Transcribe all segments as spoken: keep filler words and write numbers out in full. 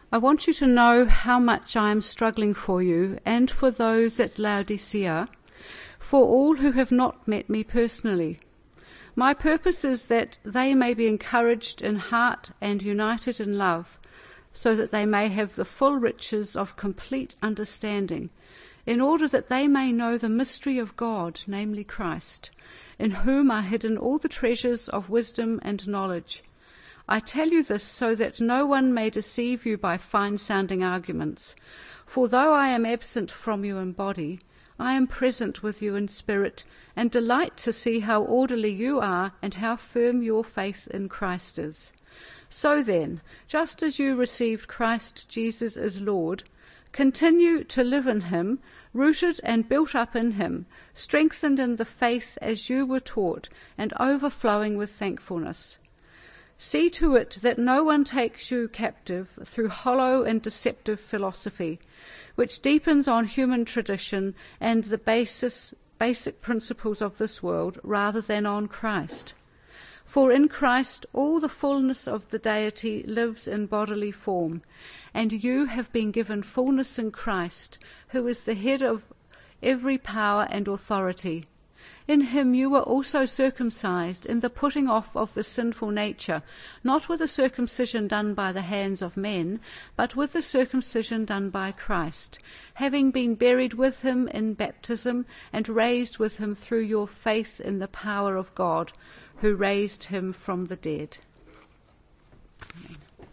I want you to know how much I am struggling for you and for those at Laodicea, for all who have not met me personally. My purpose is that they may be encouraged in heart and united in love, so that they may have the full riches of complete understanding, in order that they may know the mystery of God, namely Christ, in whom are hidden all the treasures of wisdom and knowledge. I tell you this so that no one may deceive you by fine-sounding arguments. For though I am absent from you in body, I am present with you in spirit, and delight to see how orderly you are and how firm your faith in Christ is. So then, just as you received Christ Jesus as Lord, continue to live in him, rooted and built up in him, strengthened in the faith as you were taught, and overflowing with thankfulness. See to it that no one takes you captive through hollow and deceptive philosophy, which deepens on human tradition and the basis, basic principles of this world rather than on Christ. For in Christ all the fullness of the deity lives in bodily form, and you have been given fullness in Christ, who is the head of every power and authority. In him you were also circumcised in the putting off of the sinful nature, not with a circumcision done by the hands of men, but with the circumcision done by Christ, having been buried with him in baptism and raised with him through your faith in the power of God, who raised him from the dead. Amen.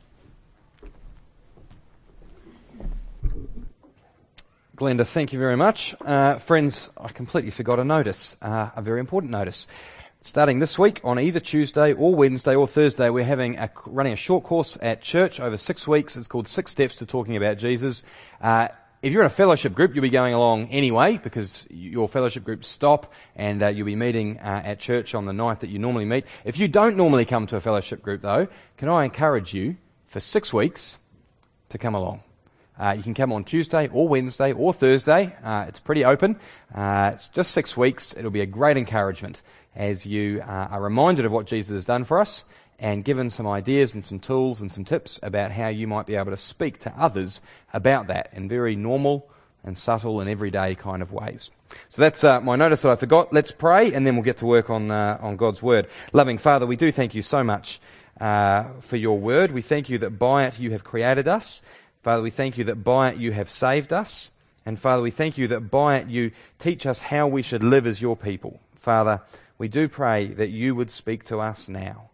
Glenda, thank you very much. Uh, friends, I completely forgot a notice, uh, a very important notice. Starting this week, on either Tuesday or Wednesday or Thursday, we're having a, running a short course at church over six weeks. It's called Six Steps to Talking About Jesus. Uh, if you're in a fellowship group, you'll be going along anyway, because your fellowship groups stop, and uh, you'll be meeting uh, at church on the night that you normally meet. If you don't normally come to a fellowship group, though, can I encourage you for six weeks to come along? Uh, you can come on Tuesday or Wednesday or Thursday. Uh, it's pretty open. Uh, it's just six weeks. It'll be a great encouragement as you uh, are reminded of what Jesus has done for us and given some ideas and some tools and some tips about how you might be able to speak to others about that in very normal and subtle and everyday kind of ways. So that's uh, my notice that I forgot. Let's pray, and then we'll get to work on uh, on God's Word. Loving Father, we do thank you so much uh, for your Word. We thank you that by it you have created us. Father, we thank you that by it you have saved us. And Father, we thank you that by it you teach us how we should live as your people. Father, we do pray that you would speak to us now.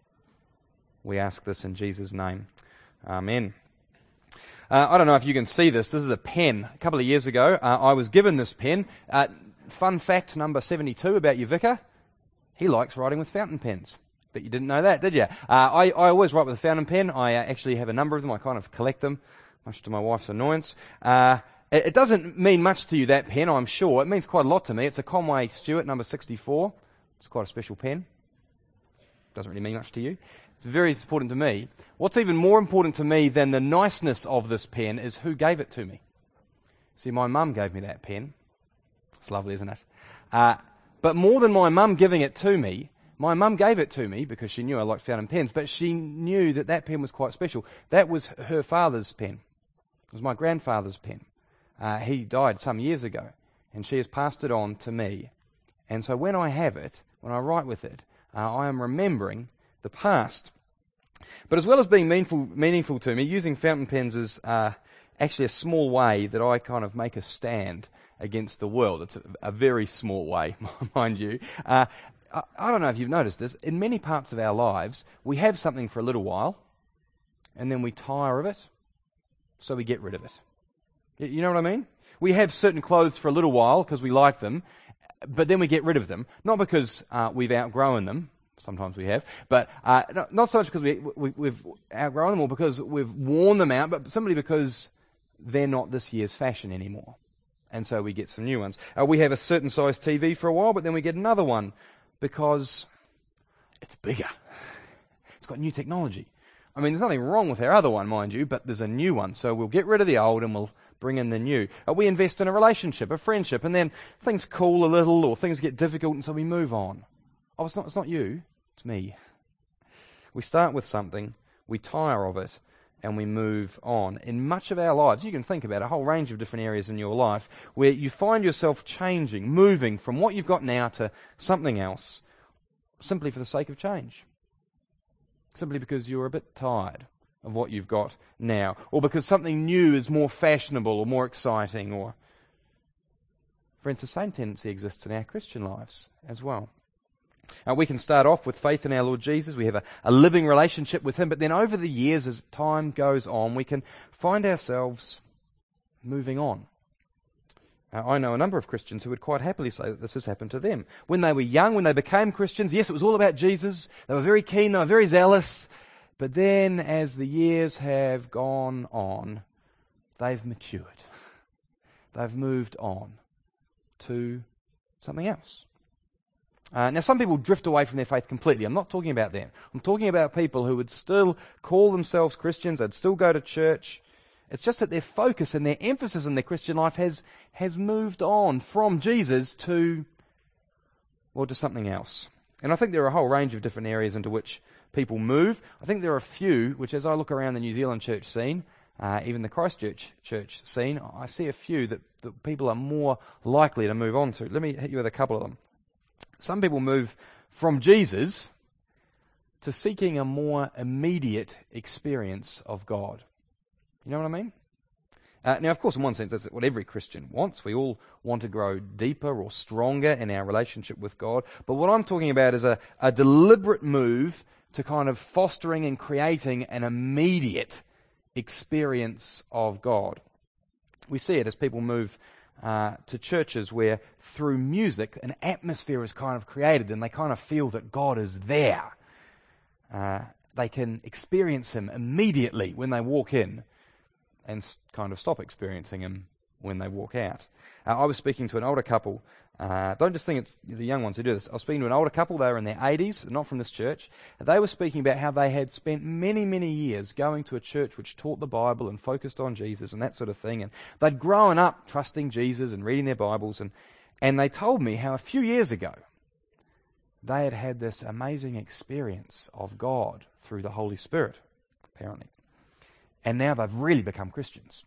We ask this in Jesus' name. Amen. Uh, I don't know if you can see this. This is a pen. A couple of years ago, uh, I was given this pen. Uh, fun fact number seventy-two about your vicar. He likes writing with fountain pens. But you didn't know that, did you? Uh, I, I always write with a fountain pen. I uh, actually have a number of them. I kind of collect them, much to my wife's annoyance. Uh, it, it doesn't mean much to you, that pen, I'm sure. It means quite a lot to me. It's a Conway Stewart number sixty-four. It's quite a special pen. Doesn't really mean much to you. It's very important to me. What's even more important to me than the niceness of this pen is who gave it to me. See, my mum gave me that pen. It's lovely, isn't it? Uh, but more than my mum giving it to me, my mum gave it to me because she knew I liked fountain pens, but she knew that that pen was quite special. That was her father's pen. It was my grandfather's pen. Uh, he died some years ago, and she has passed it on to me. And so when I have it, when I write with it, uh, I am remembering the past. But as well as being meaningful, meaningful to me, using fountain pens is uh, actually a small way that I kind of make a stand against the world. It's a, a very small way, mind you. Uh, I, I don't know if you've noticed this. In many parts of our lives, we have something for a little while, and then we tire of it, so we get rid of it. You know what I mean? We have certain clothes for a little while because we like them, but then we get rid of them. Not because uh, we've outgrown them. Sometimes we have, but uh, not, not so much because we, we, we've outgrown them or because we've worn them out, but simply because they're not this year's fashion anymore. And so we get some new ones. Uh, we have a certain size T V for a while, but then we get another one because it's bigger. It's got new technology. I mean, there's nothing wrong with our other one, mind you, but there's a new one. So we'll get rid of the old and we'll bring in the new. Uh, we invest in a relationship, a friendship, and then things cool a little or things get difficult, and so we move on. Oh, it's not, it's not you, it's me. We start with something, we tire of it, and we move on. In much of our lives, you can think about a whole range of different areas in your life where you find yourself changing, moving from what you've got now to something else, simply for the sake of change. Simply because you're a bit tired of what you've got now, or because something new is more fashionable or more exciting, or... Friends, the same tendency exists in our Christian lives as well. Uh, we can start off with faith in our Lord Jesus. We have a, a living relationship with Him, but then over the years, as time goes on, we can find ourselves moving on. Uh, I know a number of Christians who would quite happily say that this has happened to them. When they were young, when they became Christians, yes, it was all about Jesus. They were very keen, they were very zealous. But then, as the years have gone on, they've matured. They've moved on to something else. Uh, now, some people drift away from their faith completely. I'm not talking about them. I'm talking about people who would still call themselves Christians. They'd still go to church. It's just that their focus and their emphasis in their Christian life has has moved on from Jesus to, well, to something else. And I think there are a whole range of different areas into which people move. I think there are a few which, as I look around the New Zealand church scene, uh, even the Christchurch church scene, I see a few that, that people are more likely to move on to. Let me hit you with a couple of them. Some people move from Jesus to seeking a more immediate experience of God. You know what I mean? Uh, now, of course, in one sense, that's what every Christian wants. We all want to grow deeper or stronger in our relationship with God. But what I'm talking about is a, a deliberate move to kind of fostering and creating an immediate experience of God. We see it as people move Uh, to churches where through music an atmosphere is kind of created and they kind of feel that God is there. Uh, they can experience Him immediately when they walk in and s- kind of stop experiencing Him when they walk out. Uh, I was speaking to an older couple. Uh, don't just think it's the young ones who do this. I was speaking to an older couple. They were in their eighties, not from this church. They were speaking about how they had spent many, many years going to a church which taught the Bible and focused on Jesus and that sort of thing. And they'd grown up trusting Jesus and reading their Bibles. And, and they told me how a few years ago they had had this amazing experience of God through the Holy Spirit, apparently. And now they've really become Christians.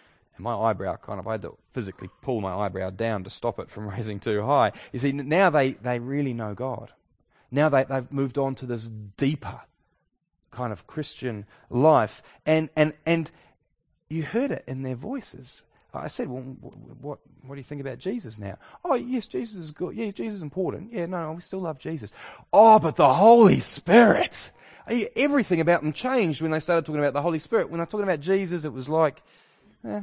My eyebrow kind of, I had to physically pull my eyebrow down to stop it from raising too high. You see, now they, they really know God. Now they, they've moved on to this deeper kind of Christian life. And, and, and you heard it in their voices. I said, well, what, what do you think about Jesus now? Oh, yes, Jesus is good. Yes, Jesus is important. Yeah, no, no, we still love Jesus. Oh, but the Holy Spirit. Everything about them changed when they started talking about the Holy Spirit. When they're talking about Jesus, it was like, eh.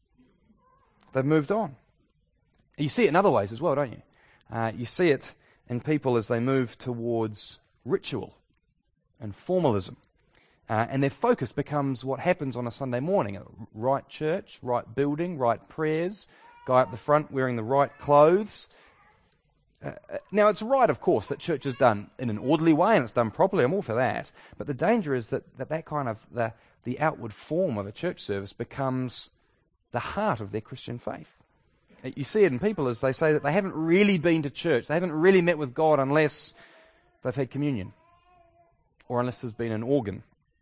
They've moved on. You see it in other ways as well, don't you? Uh, you see it in people as they move towards ritual and formalism. Uh, and their focus becomes what happens on a Sunday morning. Right church, right building, right prayers, guy up the front wearing the right clothes. Uh, now, it's right, of course, that church is done in an orderly way and it's done properly. I'm all for that. But the danger is that that, that kind of, the, the outward form of a church service becomes the heart of their Christian faith. You see it in people as they say that they haven't really been to church. They haven't really met with God unless they've had communion or unless there's been an organ.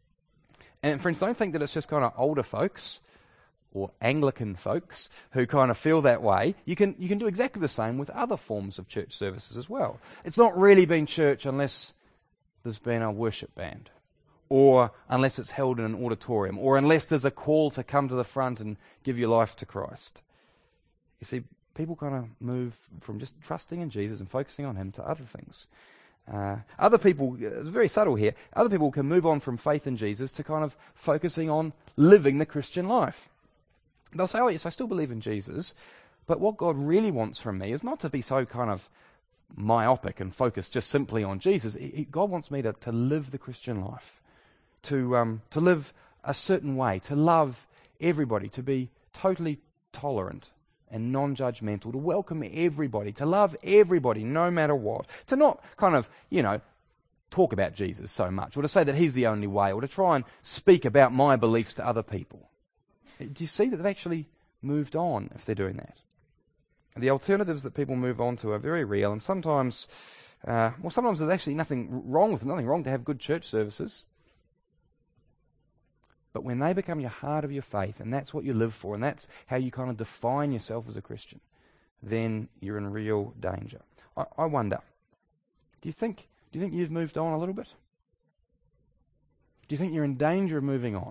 And friends, don't think that it's just kind of older folks or Anglican folks who kind of feel that way. You can you can do exactly the same with other forms of church services as well. It's not really been church unless there's been a worship band, or unless it's held in an auditorium, or unless there's a call to come to the front and give your life to Christ. You see, people kind of move from just trusting in Jesus and focusing on Him to other things. Uh, other people, it's very subtle here, other people can move on from faith in Jesus to kind of focusing on living the Christian life. They'll say, oh yes, I still believe in Jesus, but what God really wants from me is not to be so kind of myopic and focused just simply on Jesus. He, he, God wants me to, to live the Christian life. To um, to live a certain way, to love everybody, to be totally tolerant and non-judgmental, to welcome everybody, to love everybody no matter what, to not kind of, you know, talk about Jesus so much, or to say that He's the only way, or to try and speak about my beliefs to other people. Do you see that they've actually moved on if they're doing that? And the alternatives that people move on to are very real, and sometimes, uh, well, sometimes there's actually nothing wrong with them, nothing wrong to have good church services. But when they become your heart of your faith, and that's what you live for, and that's how you kind of define yourself as a Christian, then you're in real danger. I, I wonder, do you think do you think you've moved on a little bit? Do you think you're in danger of moving on?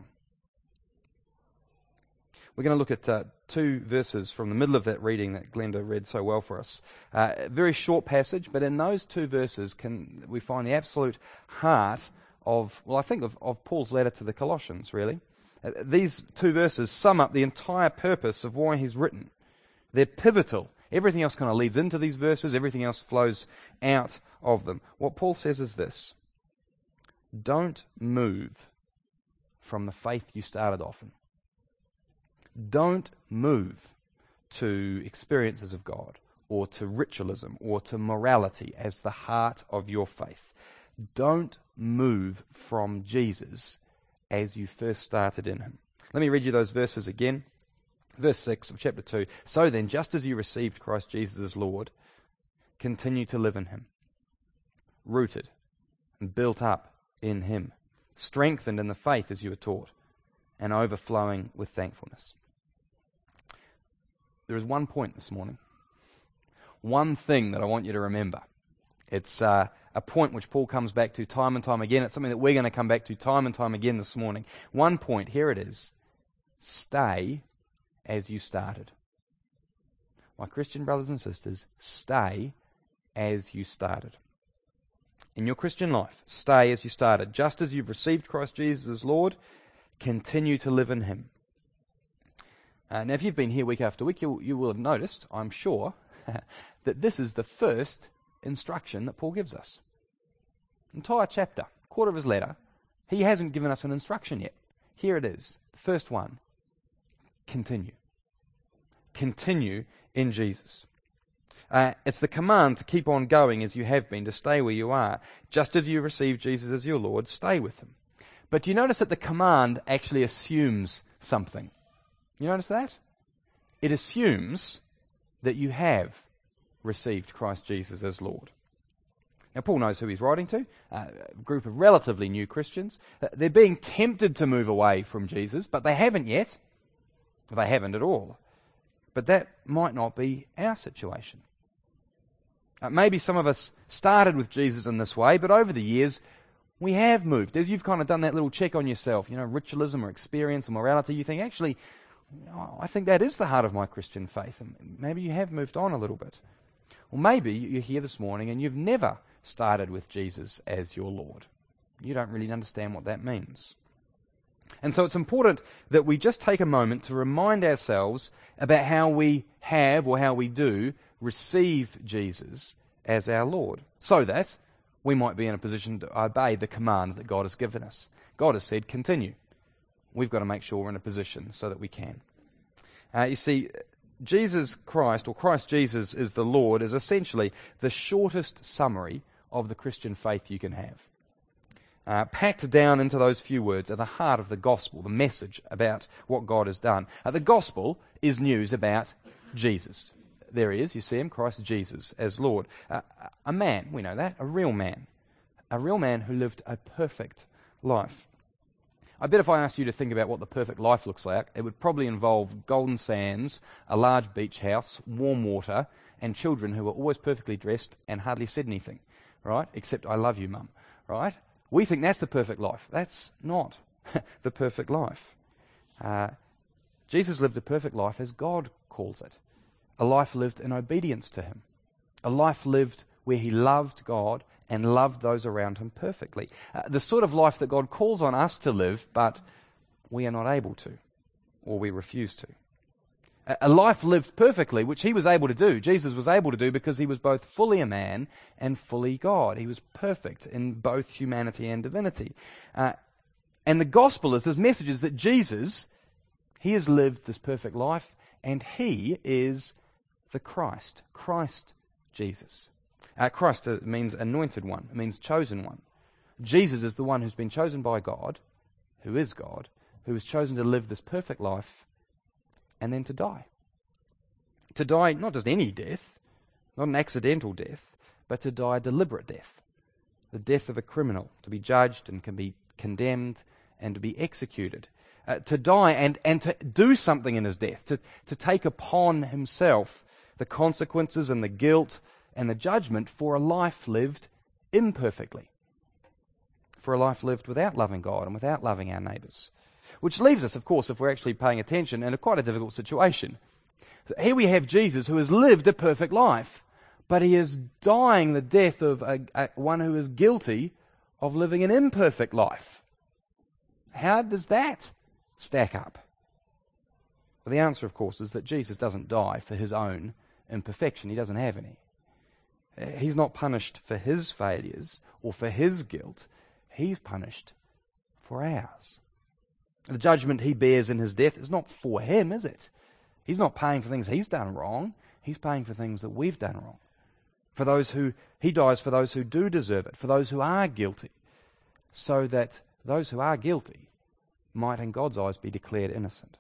We're going to look at uh, two verses from the middle of that reading that Glenda read so well for us. Uh, a very short passage, but in those two verses can we find the absolute heart of, well, I think of, of Paul's letter to the Colossians, really. Uh, these two verses sum up the entire purpose of why he's written. They're pivotal. Everything else kind of leads into these verses. Everything else flows out of them. What Paul says is this: don't move from the faith you started off in. Don't move to experiences of God or to ritualism or to morality as the heart of your faith. Don't move from Jesus as you first started in him. Let me read you those verses again. Verse six of chapter two. So then, just as you received Christ Jesus as Lord, continue to live in him, rooted and built up in him, strengthened in the faith as you were taught, and overflowing with thankfulness. There is one point this morning, one thing that I want you to remember. It's uh, a point which Paul comes back to time and time again. It's something that we're going to come back to time and time again this morning. One point, here it is: stay as you started. My Christian brothers and sisters, stay as you started. In your Christian life, stay as you started. Just as you've received Christ Jesus as Lord, continue to live in him. Uh, now, if you've been here week after week, you, you will have noticed, I'm sure, that this is the first instruction that Paul gives us. Entire chapter, quarter of his letter, he hasn't given us an instruction yet. Here it is, the first one: continue. Continue in Jesus. Uh, it's the command to keep on going as you have been, to stay where you are. Just as you received Jesus as your Lord, stay with him. But do you notice that the command actually assumes something? You notice that? It assumes that you have received Christ Jesus as Lord. Now, Paul knows who he's writing to, uh, a group of relatively new Christians. Uh, they're being tempted to move away from Jesus, but they haven't yet. They haven't at all. But that might not be our situation. Uh, maybe some of us started with Jesus in this way, but over the years, we have moved. As you've kind of done that little check on yourself, you know, ritualism or experience or morality, you think, actually, oh, I think that is the heart of my Christian faith. And maybe you have moved on a little bit. Or maybe you're here this morning and you've never started with Jesus as your Lord. You don't really understand what that means. And so it's important that we just take a moment to remind ourselves about how we have, or how we do, receive Jesus as our Lord, so that we might be in a position to obey the command that God has given us. God has said, continue. We've got to make sure we're in a position so that we can. Uh, you see, Jesus Christ, or Christ Jesus is the Lord, is essentially the shortest summary of the Christian faith you can have. Uh, packed down into those few words are the heart of the gospel, the message about what God has done. Uh, the gospel is news about Jesus. There he is, you see him, Christ Jesus as Lord. Uh, a man, we know that, a real man. A real man who lived a perfect life. I bet if I asked you to think about what the perfect life looks like, it would probably involve golden sands, a large beach house, warm water, and children who were always perfectly dressed and hardly said anything, right? Except, I love you, Mum, right? We think that's the perfect life. That's not the perfect life. Uh, Jesus lived a perfect life as God calls it. A life lived in obedience to him. A life lived where he loved God and loved those around him perfectly. Uh, the sort of life that God calls on us to live, but we are not able to, or we refuse to. A life lived perfectly, which he was able to do. Jesus was able to do because he was both fully a man and fully God. He was perfect in both humanity and divinity. Uh, and the gospel is, this message is that Jesus, he has lived this perfect life, and he is the Christ. Christ Jesus. Uh, Christ uh, means anointed one. It means chosen one. Jesus is the one who's been chosen by God, who is God, who has chosen to live this perfect life and then to die. To die not just any death, not an accidental death, but to die a deliberate death. The death of a criminal, to be judged and can be condemned and to be executed. uh, to die and, and to do something in his death, to, to take upon himself the consequences and the guilt and the judgment for a life lived imperfectly, for a life lived without loving God and without loving our neighbours. Which leaves us, of course, if we're actually paying attention, in a quite a difficult situation. Here we have Jesus who has lived a perfect life, but he is dying the death of a, a, one who is guilty of living an imperfect life. How does that stack up? Well, the answer, of course, is that Jesus doesn't die for his own imperfection. He doesn't have any. He's not punished for his failures or for his guilt. He's punished for ours. The judgment he bears in his death is not for him, is it? He's not paying for things he's done wrong. He's paying for things that we've done wrong. For those who, he dies for those who do deserve it, for those who are guilty, so that those who are guilty might in God's eyes be declared innocent.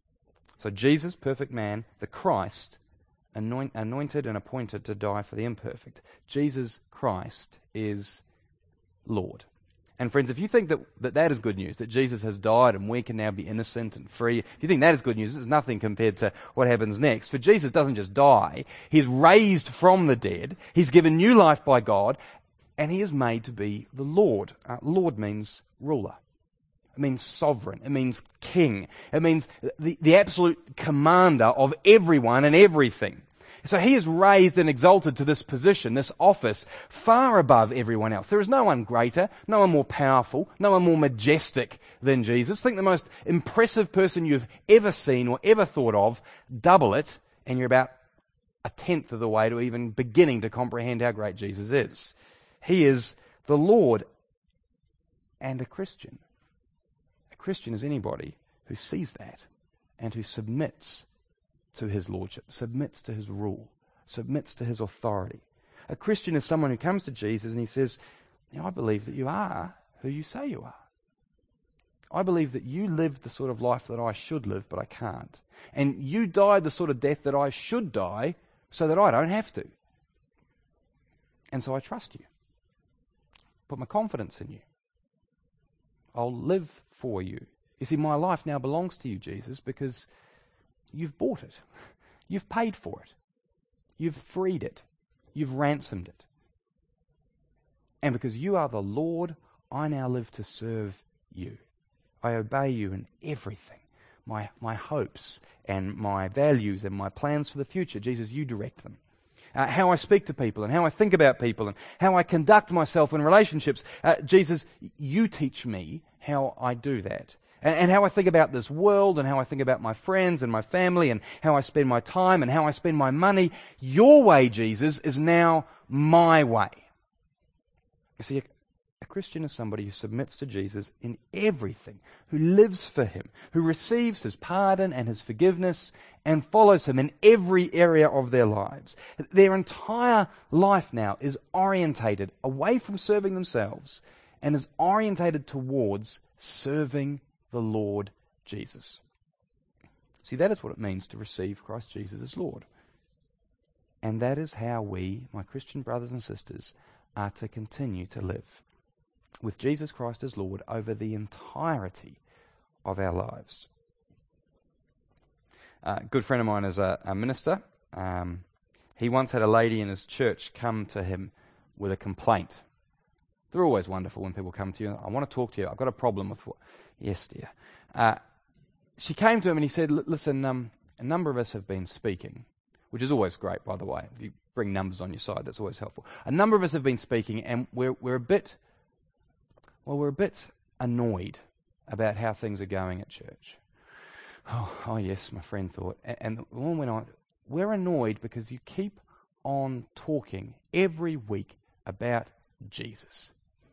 So Jesus, perfect man, the Christ, anoint, anointed and appointed to die for the imperfect. Jesus Christ is Lord. And friends, if you think that, that that is good news, that Jesus has died and we can now be innocent and free, if you think that is good news, it's nothing compared to what happens next. For Jesus doesn't just die, he's raised from the dead, he's given new life by God, and he is made to be the Lord. Uh, Lord means ruler. It means sovereign. It means king. It means the, the absolute commander of everyone and everything. So he is raised and exalted to this position, this office, far above everyone else. There is no one greater, no one more powerful, no one more majestic than Jesus. Think the most impressive person you've ever seen or ever thought of, double it, and you're about a tenth of the way to even beginning to comprehend how great Jesus is. He is the Lord and a Christian. A Christian is anybody who sees that and who submits to his lordship, submits to his rule, submits to his authority. A Christian is someone who comes to Jesus and he says, you know, I believe that you are who you say you are. I believe that you lived the sort of life that I should live, but I can't. And you died the sort of death that I should die so that I don't have to. And so I trust you. Put my confidence in you. I'll live for you. You see, my life now belongs to you, Jesus, because you've bought it. You've paid for it. You've freed it. You've ransomed it. And because you are the Lord, I now live to serve you. I obey you in everything. My, my hopes and my values and my plans for the future, Jesus, you direct them. Uh, how I speak to people and how I think about people and how I conduct myself in relationships. Uh, Jesus, you teach me how I do that. And, and how I think about this world and how I think about my friends and my family and how I spend my time and how I spend my money. Your way, Jesus, is now my way. You see, a, a Christian is somebody who submits to Jesus in everything, who lives for him, who receives his pardon and his forgiveness and follows him in every area of their lives. Their entire life now is orientated away from serving themselves and is orientated towards serving the Lord Jesus. See, that is what it means to receive Christ Jesus as Lord. And that is how we, my Christian brothers and sisters, are to continue to live, with Jesus Christ as Lord over the entirety of our lives. Uh, a good friend of mine is a, a minister. Um, he once had a lady in his church come to him with a complaint. They're always wonderful when people come to you. I want to talk to you. I've got a problem with what... Yes, dear. Uh, she came to him and he said, listen, um, a number of us have been speaking, which is always great, by the way. If you bring numbers on your side, that's always helpful. A number of us have been speaking and we're we're a bit, well, we're a bit annoyed about how things are going at church. Oh, oh yes, my friend thought. And, and the woman went on, we're annoyed because you keep on talking every week about Jesus.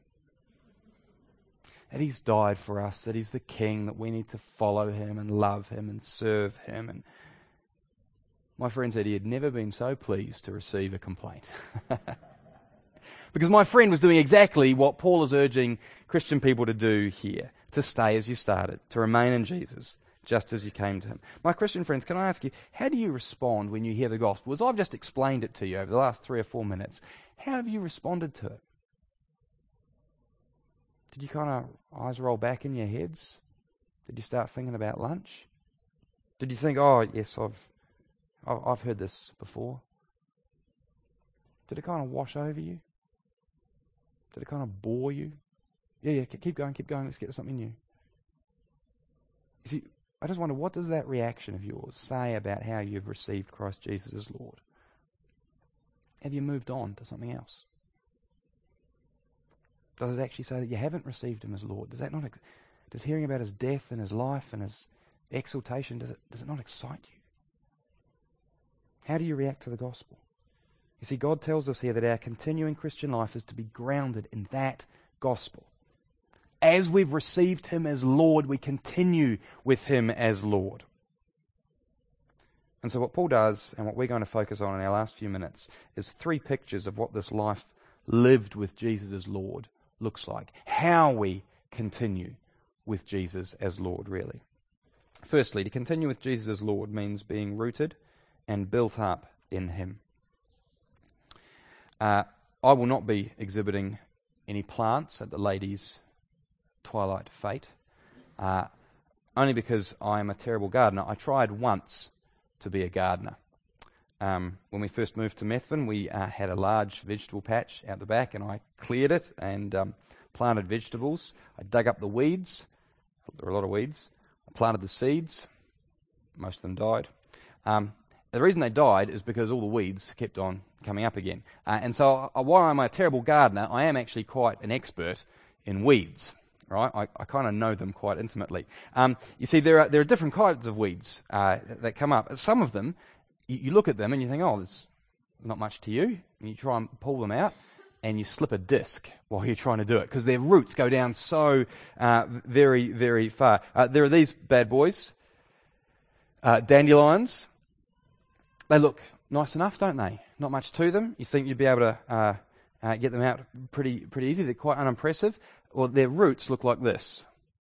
That he's died for us, that he's the king, that we need to follow him and love him and serve him. And my friend said he had never been so pleased to receive a complaint. Because my friend was doing exactly what Paul is urging Christian people to do here, to stay as you started, to remain in Jesus, just as you came to him. My Christian friends, can I ask you, how do you respond when you hear the gospel? As I've just explained it to you over the last three or four minutes, how have you responded to it? Did you kind of eyes roll back in your heads? Did you start thinking about lunch? Did you think, oh, yes, I've, I've heard this before? Did it kind of wash over you? Did it kind of bore you? Yeah, yeah, keep going, keep going, let's get to something new. You see, I just wonder, what does that reaction of yours say about how you've received Christ Jesus as Lord? Have you moved on to something else? Does it actually say that you haven't received him as Lord? Does that not, ex- does hearing about his death and his life and his exaltation, does it, does it not excite you? How do you react to the gospel? You see, God tells us here that our continuing Christian life is to be grounded in that gospel. As we've received him as Lord, we continue with him as Lord. And so what Paul does, and what we're going to focus on in our last few minutes, is three pictures of what this life lived with Jesus as Lord looks like. How we continue with Jesus as Lord, really. Firstly, to continue with Jesus as Lord means being rooted and built up in him. Uh, I will not be exhibiting any plants at the ladies' twilight fete, uh, only because I am a terrible gardener. I tried once to be a gardener. Um, when we first moved to Methven, we uh, had a large vegetable patch out the back, and I cleared it and um, planted vegetables. I dug up the weeds. There were a lot of weeds. I planted the seeds. Most of them died. Um, the reason they died is because all the weeds kept on coming up again. Uh, and so uh, while I'm a terrible gardener, I am actually quite an expert in weeds. Right, I, I kind of know them quite intimately. Um, you see, there are there are different kinds of weeds uh, that, that come up. Some of them, you, you look at them and you think, oh, there's not much to you. And you try and pull them out, and you slip a disc while you're trying to do it, because their roots go down so uh, very, very far. Uh, there are these bad boys, uh, dandelions. They look nice enough, don't they? Not much to them. You think you'd be able to uh, uh, get them out pretty pretty easy. They're quite unimpressive. Well, their roots look like this.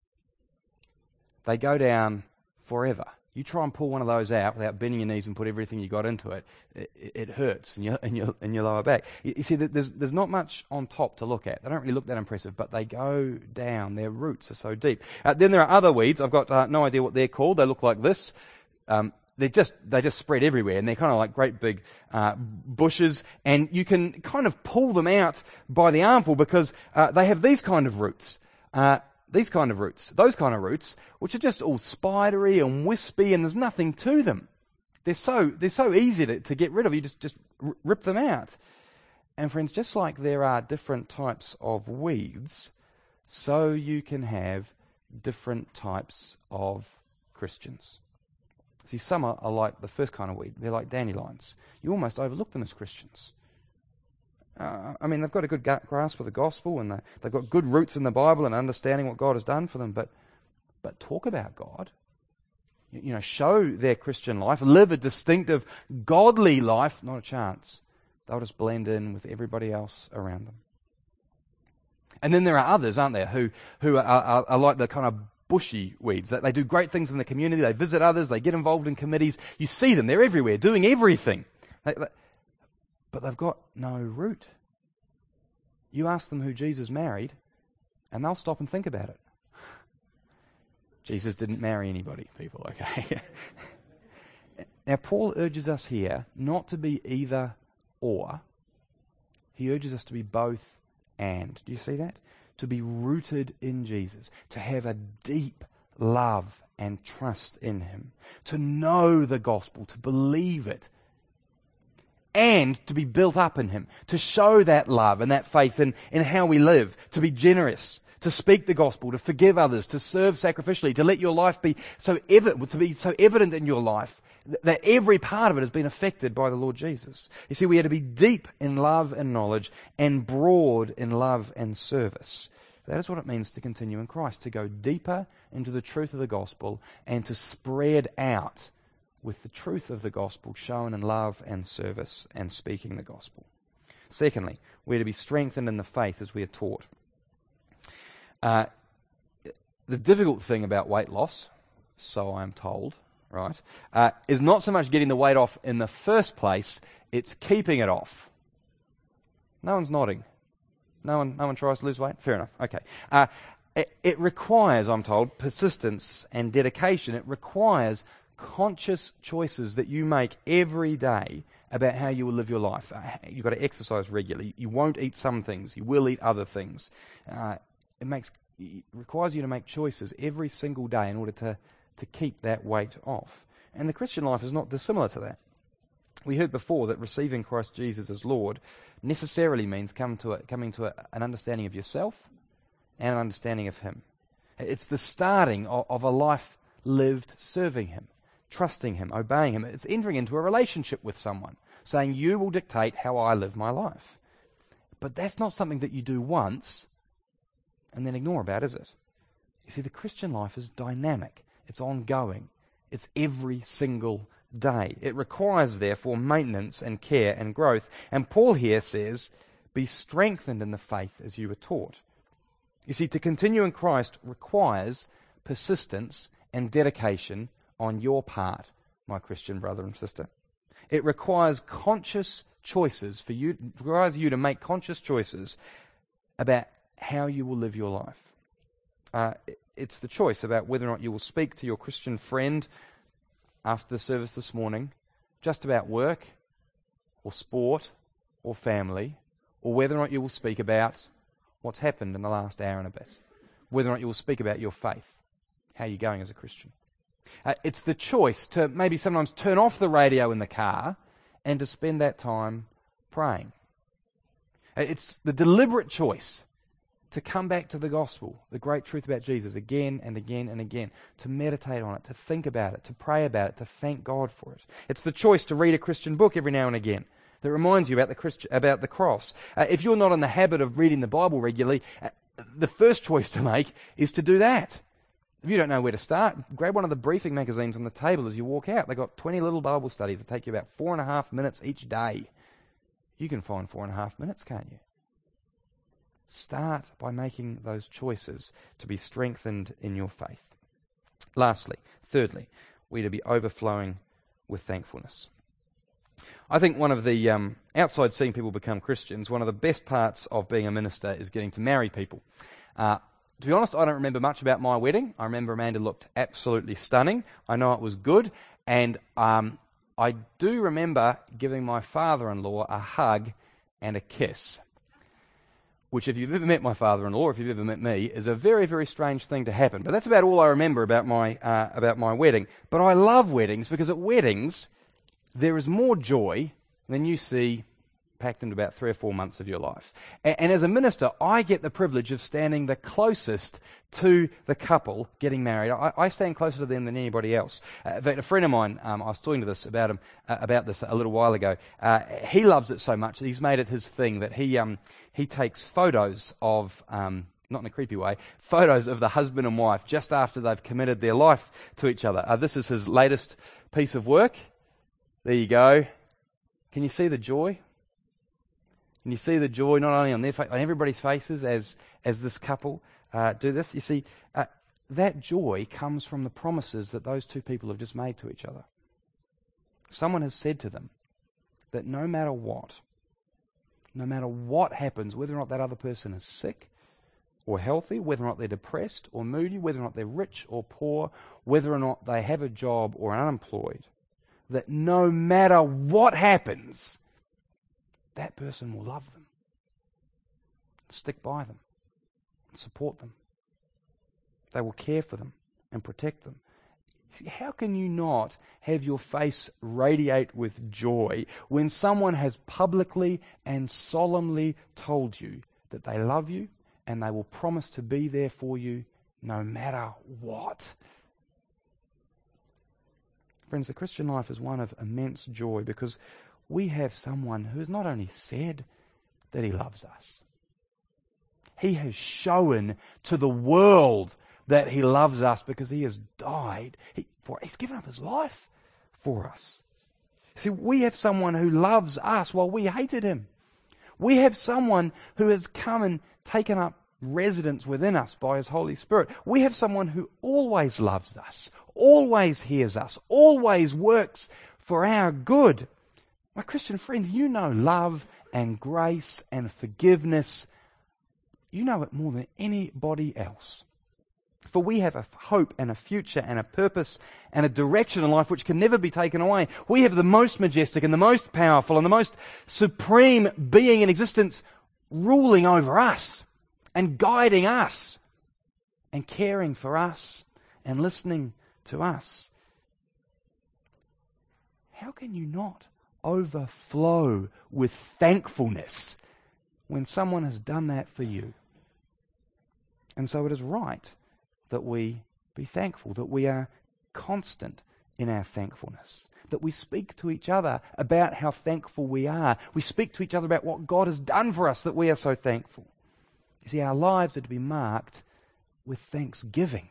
They go down forever. You try and pull one of those out without bending your knees and put everything you got into it, it, it hurts in your, in your in your lower back. You, you see, there's there's not much on top to look at. They don't really look that impressive, but they go down. Their roots are so deep. Uh, then there are other weeds. I've got uh, no idea what they're called. They look like this. Um, They just they just spread everywhere, and they're kind of like great big uh, bushes, and you can kind of pull them out by the armful because uh, they have these kind of roots, uh, these kind of roots, those kind of roots, which are just all spidery and wispy, and there's nothing to them. They're so they're so easy to, to get rid of. You just just r- rip them out. And friends, just like there are different types of weeds, so you can have different types of Christians. See, some are, are like the first kind of weed. They're like dandelions. You almost overlook them as Christians. Uh, I mean, they've got a good grasp of the gospel, and they've got good roots in the Bible and understanding what God has done for them, but but talk about God. You, you know, show their Christian life, live a distinctive, godly life, not a chance. They'll just blend in with everybody else around them. And then there are others, aren't there, who, who are, are, are like the kind of bushy weeds. They do great things in the community. They visit others. They get involved in committees. You see them. They're everywhere, doing everything. They, they, but they've got no root. You ask them who Jesus married, and they'll stop and think about it. Jesus didn't marry anybody, people, okay? Now, Paul urges us here not to be either or. He urges us to be both and. Do you see that? To be rooted in Jesus, to have a deep love and trust in him, to know the gospel, to believe it, and to be built up in him, to show that love and that faith in, in how we live, to be generous, to speak the gospel, to forgive others, to serve sacrificially, to let your life be so evident, to be so evident in your life that every part of it has been affected by the Lord Jesus. You see, we are to be deep in love and knowledge and broad in love and service. That is what it means to continue in Christ, to go deeper into the truth of the gospel and to spread out with the truth of the gospel shown in love and service and speaking the gospel. Secondly, we're to be strengthened in the faith as we are taught. Uh, the difficult thing about weight loss, so I'm told, right, uh, is not so much getting the weight off in the first place, it's keeping it off. No one's nodding. No one no one tries to lose weight? Fair enough. Okay. Uh, it, it requires, I'm told, persistence and dedication. It requires conscious choices that you make every day about how you will live your life. Uh, you've got to exercise regularly. You won't eat some things. You will eat other things. Uh, it makes it requires you to make choices every single day in order to, to keep that weight off. And the Christian life is not dissimilar to that. We heard before that receiving Christ Jesus as Lord necessarily means come to a, coming to a, an understanding of yourself and an understanding of Him. It's the starting of, of a life lived serving Him, trusting Him, obeying Him. It's entering into a relationship with someone, saying, you will dictate how I live my life. But that's not something that you do once and then ignore about, is it? You see, the Christian life is dynamic. It's ongoing. It's every single day. It requires, therefore, maintenance and care and growth. And Paul here says, be strengthened in the faith as you were taught. You see, to continue in Christ requires persistence and dedication on your part, my Christian brother and sister. It requires conscious choices for you, it requires you to make conscious choices about how you will live your life. Uh, it's the choice about whether or not you will speak to your Christian friend after the service this morning, just about work, or sport, or family, or whether or not you will speak about what's happened in the last hour and a bit, whether or not you will speak about your faith, how you're going as a Christian. Uh, it's the choice to maybe sometimes turn off the radio in the car and to spend that time praying. Uh, it's the deliberate choice to come back to the gospel, the great truth about Jesus, again and again and again, to meditate on it, to think about it, to pray about it, to thank God for it. It's the choice to read a Christian book every now and again that reminds you about the Christ- about the cross. Uh, if you're not in the habit of reading the Bible regularly, uh, the first choice to make is to do that. If you don't know where to start, grab one of the briefing magazines on the table as you walk out. They've got twenty little Bible studies that take you about four and a half minutes each day. You can find four and a half minutes, can't you? Start by making those choices to be strengthened in your faith. Lastly, thirdly, we're to be overflowing with thankfulness. I think one of the, um, outside seeing people become Christians, one of the best parts of being a minister is getting to marry people. Uh, to be honest, I don't remember much about my wedding. I remember Amanda looked absolutely stunning. I know it was good. And um, I do remember giving my father-in-law a hug and a kiss, which, if you've ever met my father-in-law, or if you've ever met me, is a very, very strange thing to happen. But that's about all I remember about my uh, about my wedding. But I love weddings because at weddings, there is more joy than you see packed into about three or four months of your life. And, and as a minister, I get the privilege of standing the closest to the couple getting married. I, I stand closer to them than anybody else. Uh, in fact, a friend of mine, um, I was talking to this about him uh, about this a little while ago. Uh, he loves it so much that he's made it his thing that he um, he takes photos of. Um, not in a creepy way, photos of the husband and wife just after they've committed their life to each other. Uh, this is his latest piece of work. There you go. Can you see the joy? Can you see the joy not only on their fa- on everybody's faces as as this couple uh, do this? You see, uh, that joy comes from the promises that those two people have just made to each other. Someone has said to them that no matter what, no matter what happens, whether or not that other person is sick or healthy, whether or not they're depressed or moody, whether or not they're rich or poor, whether or not they have a job or are unemployed, that no matter what happens, that person will love them, stick by them, and support them. They will care for them and protect them. See, how can you not have your face radiate with joy when someone has publicly and solemnly told you that they love you and they will promise to be there for you no matter what? Friends, the Christian life is one of immense joy because we have someone who has not only said that he loves us, he has shown to the world that he loves us because he has died. He, for, he's given up his life for us. See, we have someone who loves us while we hated him. We have someone who has come and taken up residence within us by his Holy Spirit. We have someone who always loves us, always hears us, always works for our good. My Christian friend, you know love and grace and forgiveness You know it more than anybody else. For we have a hope and a future and a purpose and a direction in life which can never be taken away. We have the most majestic and the most powerful and the most supreme being in existence ruling over us and guiding us and caring for us and listening to us. How can you not overflow with thankfulness when someone has done that for you? And so it is right that we be thankful, that we are constant in our thankfulness, that we speak to each other about how thankful we are. We speak to each other about what God has done for us, that we are so thankful. You see, our lives are to be marked with thanksgiving.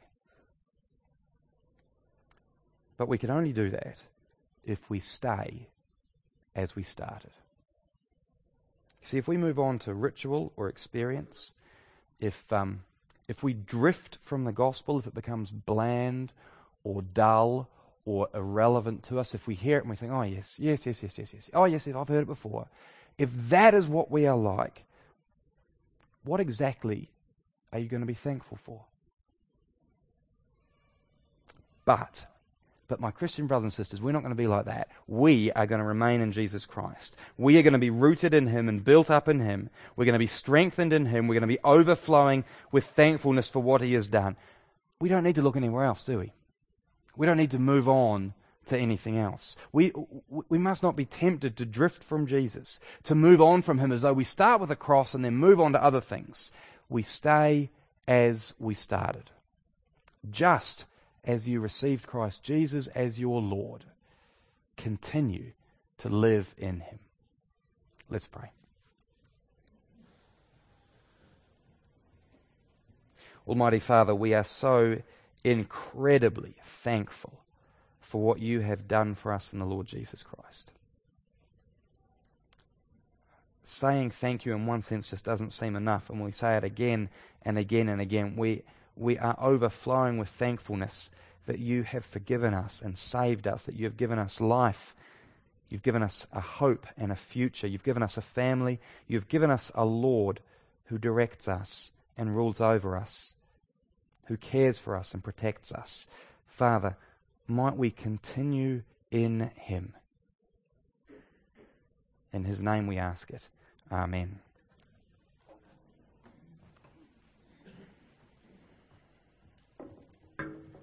But we can only do that if we stay as we started. You see, if we move on to ritual or experience, if um, if we drift from the gospel, if it becomes bland or dull or irrelevant to us, if we hear it and we think, oh yes, yes, yes, yes, yes, yes, oh yes, yes, I've heard it before. If that is what we are like, what exactly are you going to be thankful for? But, but my Christian brothers and sisters, we're not going to be like that. We are going to remain in Jesus Christ. We are going to be rooted in Him and built up in Him. We're going to be strengthened in Him. We're going to be overflowing with thankfulness for what He has done. We don't need to look anywhere else, do we? We don't need to move on to anything else. We we must not be tempted to drift from Jesus, to move on from Him as though we start with a cross and then move on to other things. We stay as we started. Just as you received Christ Jesus as your Lord, continue to live in Him. Let's pray. Almighty Father, we are so incredibly thankful for what you have done for us in the Lord Jesus Christ. Saying thank you in one sense just doesn't seem enough, and we say it again and again and again. We we are overflowing with thankfulness that you have forgiven us and saved us, that you have given us life. You've given us a hope and a future. You've given us a family. You've given us a Lord who directs us and rules over us, who cares for us and protects us. Father, might we continue in Him. In His name we ask it. Amen.